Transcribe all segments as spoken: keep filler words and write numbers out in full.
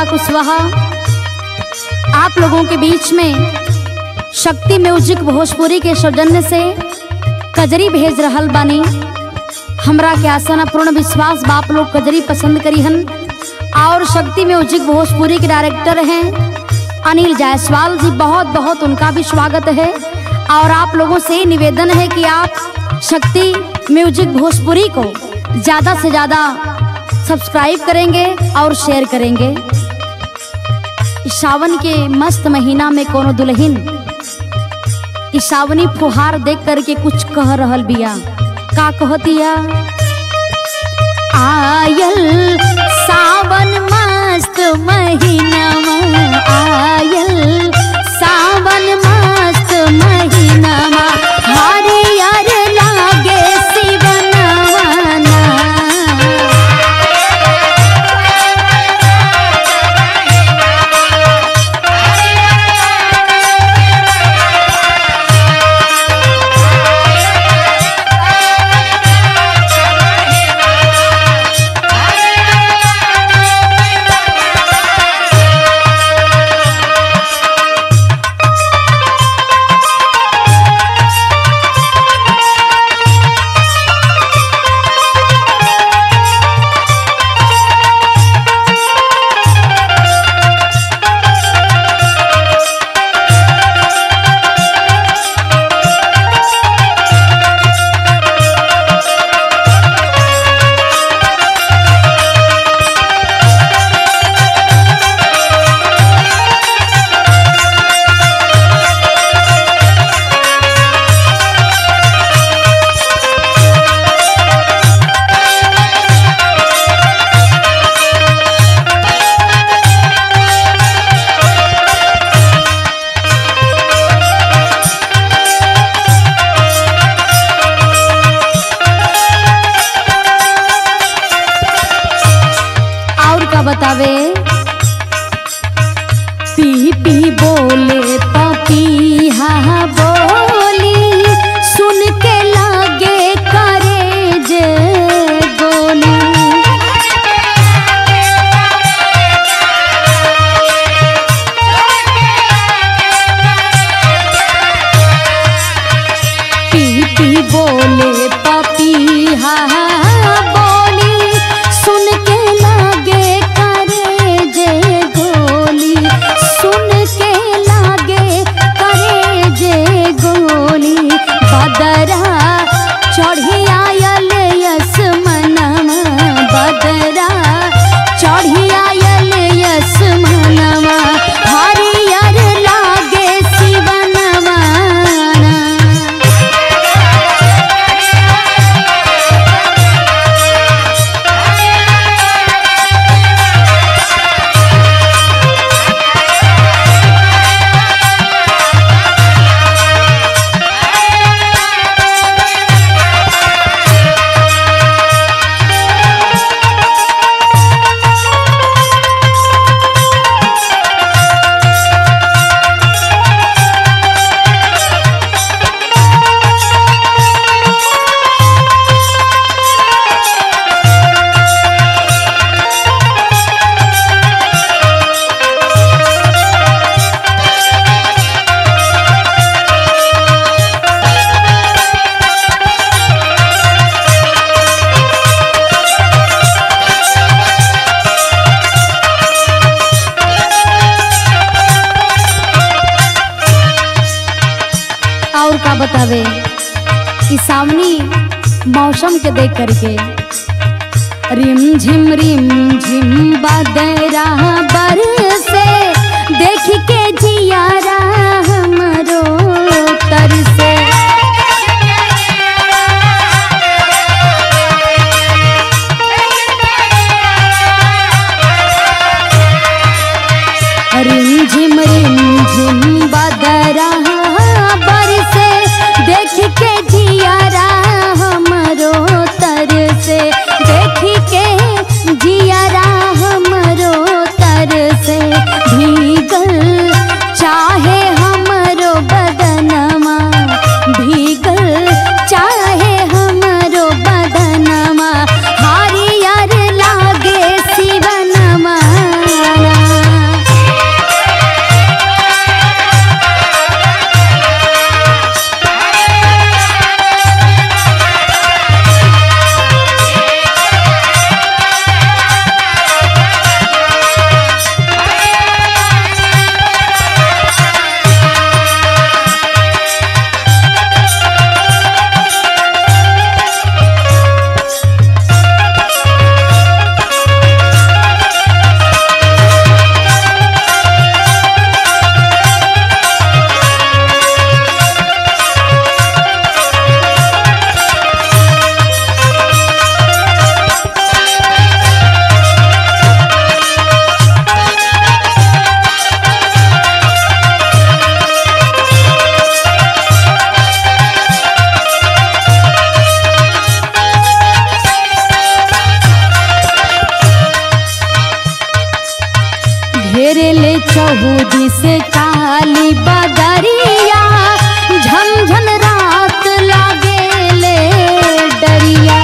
कुशवाहा आप लोगों के बीच में शक्ति म्यूजिक भोजपुरी के सौजन्य से कजरी भेज रहल बानी। हमरा के आशा न पूर्ण विश्वास बाप लोग कजरी पसंद करी हन। और शक्ति म्यूजिक भोजपुरी के डायरेक्टर हैं अनिल जायसवाल जी, बहुत बहुत उनका भी स्वागत है। और आप लोगों से निवेदन है कि आप शक्ति म्यूजिक भोजपुरी को ज़्यादा से ज़्यादा सब्सक्राइब करेंगे और शेयर करेंगे। इस सावन के मस्त महीना में कोनो दुल्हन इस सावनी फुहार देख करके कुछ कह रहल बिया। का कहतिया? आयल सावन मस्त महीना में, आयल सावन मस्त महीना में, हरियर लागे शिवनवाना। बतावे पी पी बोले पपीहा बोली, सुन के लागे करे जे गोली। पी पी बोले पपीहा बोली, सुन के और का बतावे इस सावनी मौसम के देख करके, रिम झिम रिम झिम बदरा बरसे, देख के जियारा हमरो तरसे। रिम झिम रिम झिम बदरा बरसे, देख के जियारा हमरो तरसे, देख के जियारा हमरो तरसे। चहुदिस काली बदरिया झमझम रात लागेले डरिया।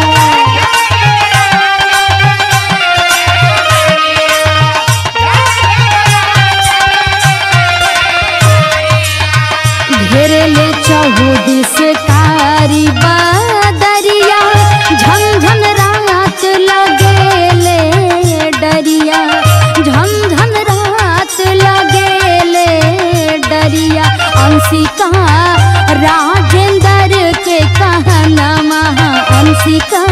घेरेले चहुदिस कारी बदरिया झमझम रात लागेले डरिया, झमझम रात लागेले डरिया। अंशिका राजेंद्र के कहना महा अंशिका